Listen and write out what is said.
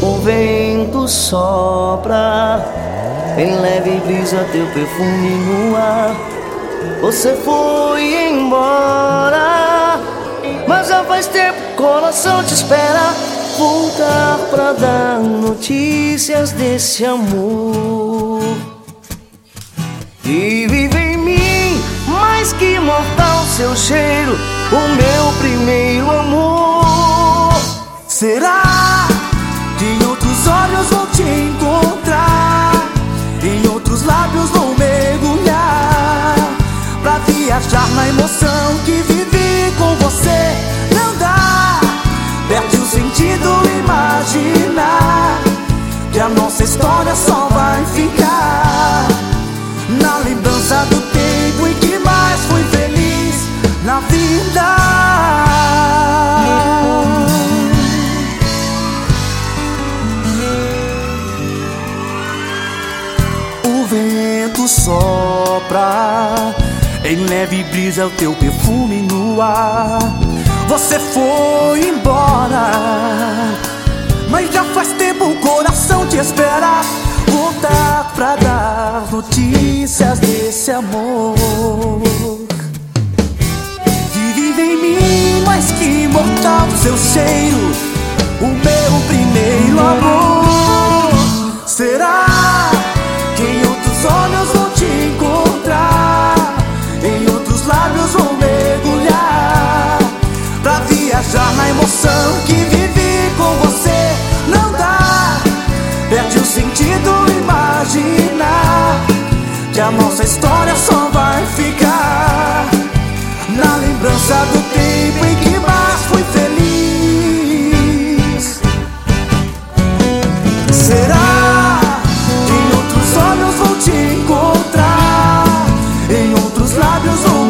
O vento sopra, em leve brisa teu perfume no ar. Você foi embora, mas já faz tempo o coração te espera voltar pra dar notícias desse amor. E vive em mim, mais que mortal, seu cheiro, o meu primeiro amor. Será que em outros olhos vou te encontrar, em outros lábios vou mergulhar, pra viajar na emoção que vivi com você? Não dá, perde o sentido imaginar que a nossa história só vai ficar na lembrança do tempo em que mais fui feliz na vida. O vento sopra, em leve brisa o teu perfume no ar. Você foi embora, mas já faz tempo o coração te espera voltar pra dar notícias desse amor. Que vive em mim, mais que imortal, seu cheiro, o meu primeiro amor. Será que em outros olhos vou te encontrar, em outros lábios vou mergulhar, pra viajar na emoção que vivi com você? Não dá, perde o sentido imaginar que a nossa história só vai ficar na lembrança do tempo em que mais fui feliz. Será que em outros olhos vou te encontrar, em outros lábios vou